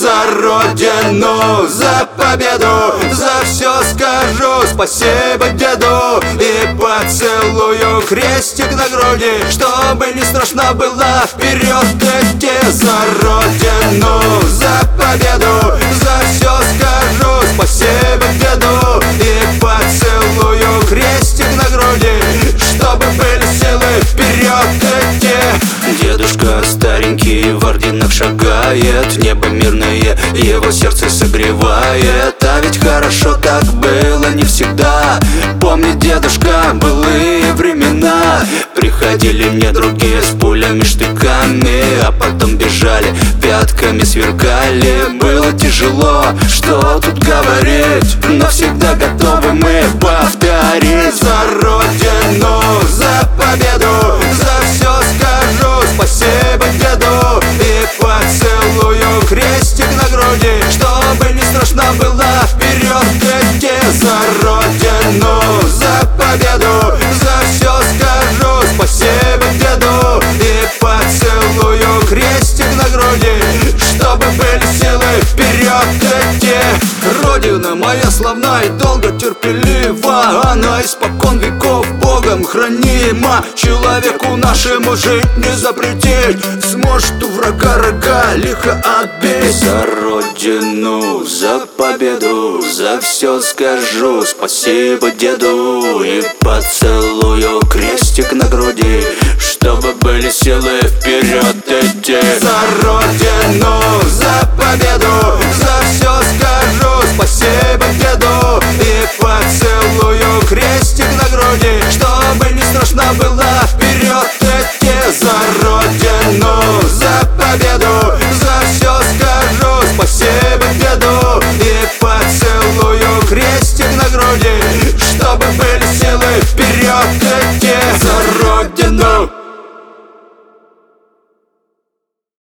за родину, за победу, за все скажу спасибо деду и поцелую крестик на груди, чтобы не страшно было вперед идти. За родину, за победу, за все скажу спасибо деду и поцелую крестик на груди, чтобы были силы вперед идти. Дедушка старенький в орденах шагает, небо мирное его сердце согревает. А ведь хорошо так было не всегда. Помнит дедушка былые времена. Приходили мне другие с пулями, штыками, а потом бежали, пятками сверкали. Было тяжело, что тут говорить, но всегда готовы мы повторить. За родину, за победу, за все скажу спасибо деду и поцелую крестик на груди, чтобы не страшно было вперед идти. За родину, за победу, за все скажу спасибо деду и поцелую крестик на груди, чтобы были силы вперед идти. Родина моя славна и долго терпелива, она испокон веков Богом хранима. Человеку нашему жить не запретить, сможет у врага рога лихо отбить. За родину, за победу, за все скажу спасибо деду и поцелую крестик на груди, чтобы были силы вперед идти. За родину,